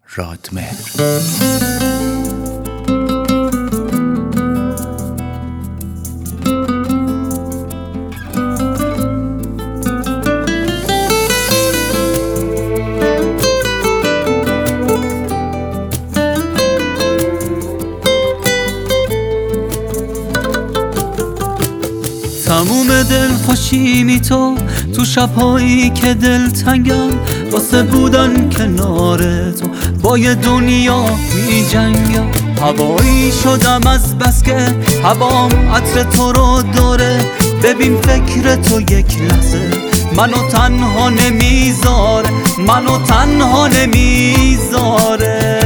رادمهر. تموم دل خوشیمی تو شبهایی که دل تنگم، واسه بودن کنار تو با یه دنیا می جنگم. هوایی شدم از بس که هوام عطر تو رو داره، ببین فکر تو یک لحظه منو تنها نمیذاره، منو تنها نمیذاره.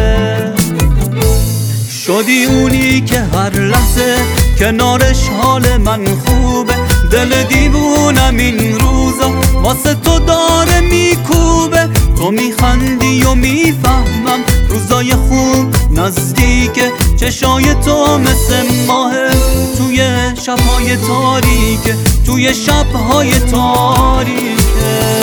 شدی اونی که هر لحظه کنارش حال من خوبه، دل دیوونم این روزا واسه تو داره میکوبه. تو میخندی و میفهمم روزای خوب نزدیکه، چشای تو مثل ماهه توی شبهای تاریکه، توی شبهای تاریکه.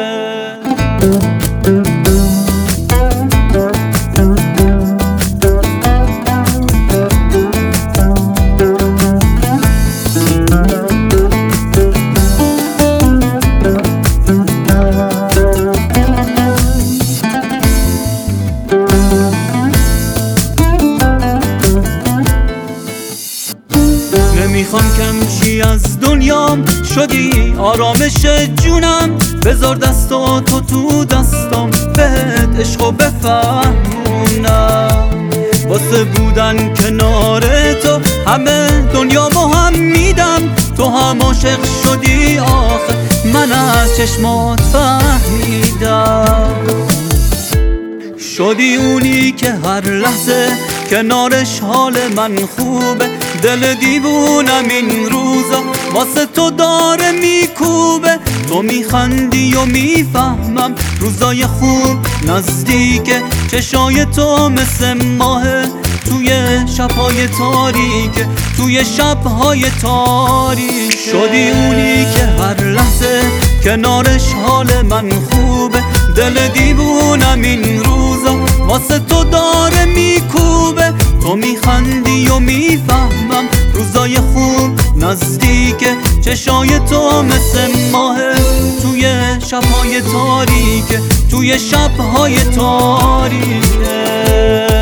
نمیخوام کمچی از دنیام، شدی آرامش جونم. بذار دستا تو دستام، بهت عشقو بفهمونم. واسه بودن کنار تو همه دنیا با هم میدم. تو هم عاشق شدی آخه من از چشمات فهمیدم. شدی اونی که هر لحظه کنارش حال من خوبه، دل دیوونم این روزا واسه تو داره میکوبه. تو میخندی و میفهمم روزای خوب نزدیکه، چشای تو مثل ماهه توی شبهای تاریکه، توی شبهای تاریکه. شدی اونی که هر لحظه کنارش حال من خوبه، دل دیوونم این روزا واسه تو داره میکوبه. تو میخندی و میفهمم روزای خوب نزدیکه، چشای تو مثل ماهه توی شبهای تاریکه، توی شبهای تاریکه.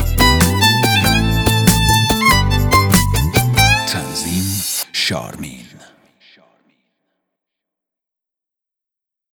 شارمین.